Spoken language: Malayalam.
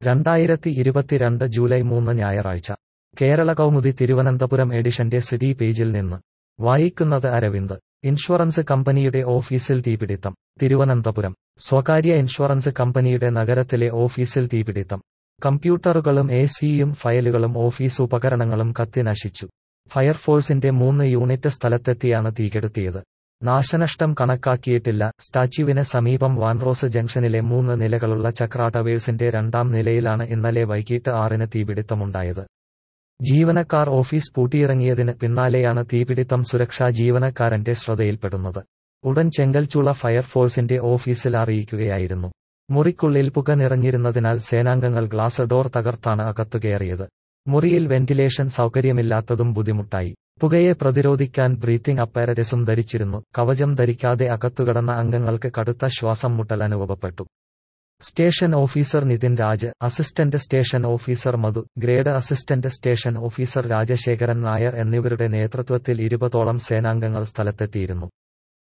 2022 ജൂലൈ 3 ഞായറാഴ്ച കേരള കൗമുദി തിരുവനന്തപുരം എഡിഷന്റെ സിറ്റി പേജിൽ നിന്ന് വായിക്കുന്നത് അരവിന്ദ്. ഇൻഷുറൻസ് കമ്പനിയുടെ ഓഫീസിൽ തീപിടിത്തം. തിരുവനന്തപുരം. സ്വകാര്യ ഇൻഷുറൻസ് കമ്പനിയുടെ നഗരത്തിലെ ഓഫീസിൽ തീപിടിത്തം. കമ്പ്യൂട്ടറുകളും എസിയും ഫയലുകളും ഓഫീസ് ഉപകരണങ്ങളും കത്തി നശിച്ചു. ഫയർഫോഴ്സിന്റെ 3 യൂണിറ്റ് സ്ഥലത്തെത്തിയാണ് തീകെടുത്തിയത്. നാശനഷ്ടം കണക്കാക്കിയിട്ടില്ല. സ്റ്റാച്യുവിന് സമീപം വാൻറോസ് ജംഗ്ഷനിലെ 3 നിലകളുള്ള ചക്ര ടവേഴ്സിന്റെ 2ാം നിലയിലാണ് ഇന്നലെ വൈകിട്ട് 6-ന് തീപിടിത്തമുണ്ടായത്. ജീവനക്കാർ ഓഫീസ് പൂട്ടിയിറങ്ങിയതിന് പിന്നാലെയാണ് തീപിടിത്തം സുരക്ഷാ ജീവനക്കാരന്റെ ശ്രദ്ധയിൽപ്പെടുന്നത്. ഉടൻ ചെങ്കൽച്ചുള ഫയർഫോഴ്സിന്റെ ഓഫീസിൽ അറിയിക്കുകയായിരുന്നു. മുറിക്കുള്ളിൽ പുക നിറഞ്ഞിരുന്നതിനാൽ സേനാംഗങ്ങൾ ഗ്ലാസ് ഡോർ തകർത്താണ് അകത്തുകയറിയത്. മുറിയിൽ വെന്റിലേഷൻ സൗകര്യമില്ലാത്തതും ബുദ്ധിമുട്ടായി. പുകയെ പ്രതിരോധിക്കാൻ ബ്രീത്തിംഗ് അപ്പാരറ്റസും ധരിച്ചിരുന്നു. കവചം ധരിക്കാതെ അകത്തുകടന്ന അംഗങ്ങൾക്ക് കടുത്ത ശ്വാസം മുട്ടൽ അനുഭവപ്പെട്ടു. Station officer Nithin Raj, assistant station officer Madhu, grade assistant station officer Rajasekharan Nair എന്നിവരുടെ നേതൃത്വത്തിൽ 20ഓളം സേനാംഗങ്ങൾ സ്ഥലത്തെത്തിയിരുന്നു.